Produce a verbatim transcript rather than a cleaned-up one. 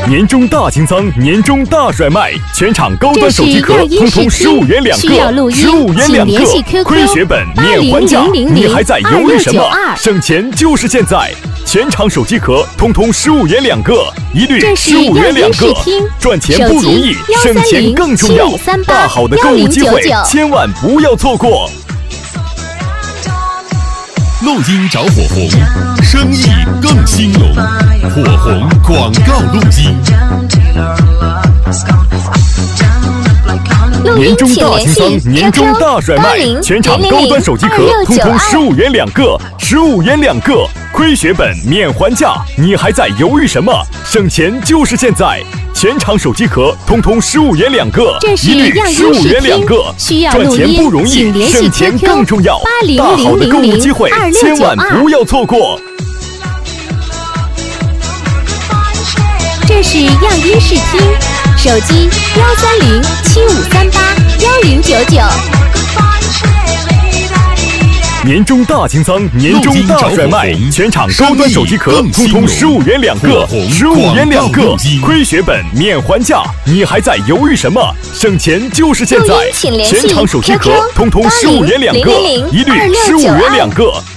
年终大清仓，年终大甩卖，全场高端手机壳通通十五元两个，十五元两个，亏血本免还价，你还在犹豫什么？省钱就是现在！全场手机壳通通十五元两个，一律十五元两个。赚钱不容易，省钱更重要。大好的购物机会，千万不要错过。 录音找火红，生意更兴隆。火红广告录音。 年终大清仓，年终大甩卖，全场高端手机壳通通十五元两个，十五元两个，亏血本免还价，你还在犹豫什么？省钱就是现在！全场手机壳通通十五元两个，一律十五元两个。赚钱不容易，省钱更重要。大好的购物机会，千万不要错过。 这是样音视听，手机幺三零七五三八幺零九九。 年终大清仓，年终大甩卖，全场高端手机壳通通十五元两个，十五元两个，亏血本免还价，你还在犹豫什么？省钱就是现在！全场手机壳通通十五元两个，一律十五元两个。